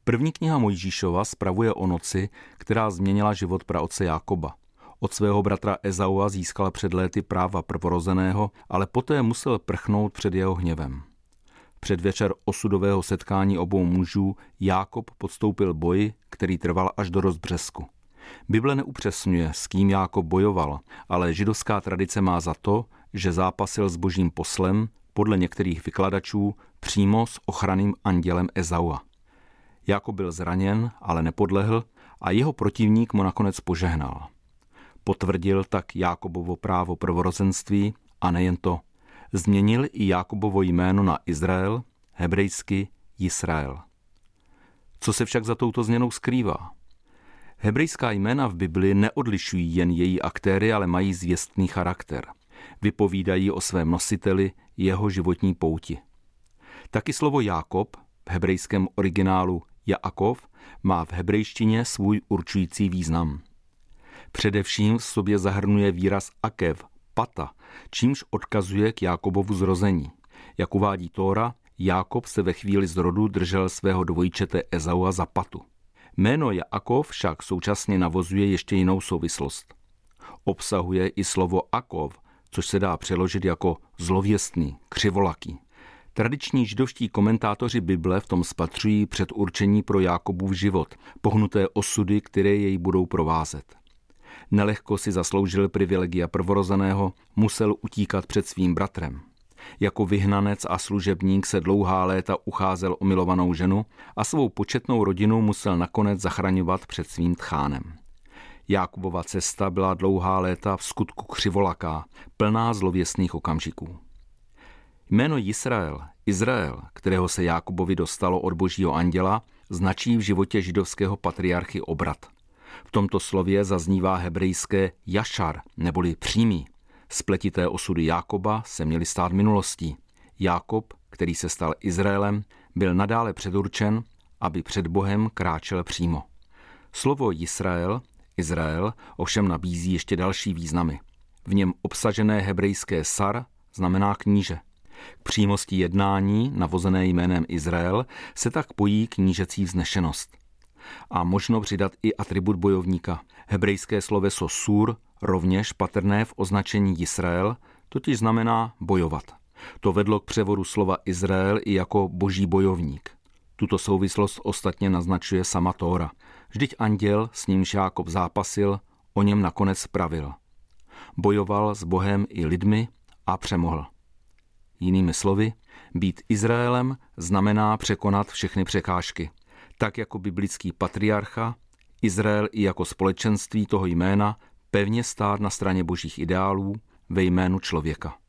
První kniha Mojžíšova spravuje o noci, která změnila život praotce Jákoba. Od svého bratra Ezaua získal před léty práva prvorozeného, ale poté musel prchnout před jeho hněvem. Předvečer osudového setkání obou mužů Jákob podstoupil boji, který trval až do rozbřesku. Bible neupřesňuje, s kým Jákob bojoval, ale židovská tradice má za to, že zápasil s božím poslem, podle některých vykladačů, přímo s ochranným andělem Ezaua. Jákob byl zraněn, ale nepodlehl a jeho protivník mu nakonec požehnal. Potvrdil tak Jákobovo právo prvorozenství a nejen to. Změnil i Jákobovo jméno na Izrael, hebrejsky Jisrael. Co se však za touto změnou skrývá? Hebrejská jména v Bibli neodlišují jen její aktéry, ale mají zvěstný charakter. Vypovídají o svém nositeli, jeho životní pouti. Taky slovo Jákob, v hebrejském originálu Jaakov, má v hebrejštině svůj určující význam. Především v sobě zahrnuje výraz akev, pata, čímž odkazuje k Jákobovu zrození. Jak uvádí Tóra, Jákob se ve chvíli zrodu držel svého dvojčete Ezaua za patu. Jméno Jaakov však současně navozuje ještě jinou souvislost. Obsahuje i slovo Akov, což se dá přeložit jako zlověstný, křivolaký. Tradiční židovští komentátoři Bible v tom spatřují předurčení pro Jákobův život, pohnuté osudy, které jej budou provázet. Nelehko si zasloužil privilegia prvorozeného, musel utíkat před svým bratrem. Jako vyhnanec a služebník se dlouhá léta ucházel o milovanou ženu a svou početnou rodinu musel nakonec zachraňovat před svým tchánem. Jákobova cesta byla dlouhá léta v skutku křivolaká, plná zlověstných okamžiků. Jméno Jisrael, Izrael, kterého se Jákobovi dostalo od božího anděla, značí v životě židovského patriarchy obrat. V tomto slově zaznívá hebrejské jašar, neboli přímý. Spletité osudy Jákoba se měly stát minulostí. Jákob, který se stal Izraelem, byl nadále předurčen, aby před Bohem kráčel přímo. Slovo Jisrael, Izrael, ovšem nabízí ještě další významy. V něm obsažené hebrejské sar znamená kníže. K přímosti jednání, navozené jménem Izrael, se tak pojí knížecí vznešenost. A možno přidat i atribut bojovníka. Hebrejské sloveso sur, rovněž patrné v označení Jisrael, totiž znamená bojovat. To vedlo k převodu slova Izrael i jako boží bojovník. Tuto souvislost ostatně naznačuje sama Tóra. Vždyť anděl, s nímž Jákob zápasil, o něm nakonec pravil. Bojoval s Bohem i lidmi a přemohl. Jinými slovy, být Izraelem znamená překonat všechny překážky. Tak jako biblický patriarcha, Izrael i jako společenství toho jména pevně stát na straně božích ideálů ve jménu člověka.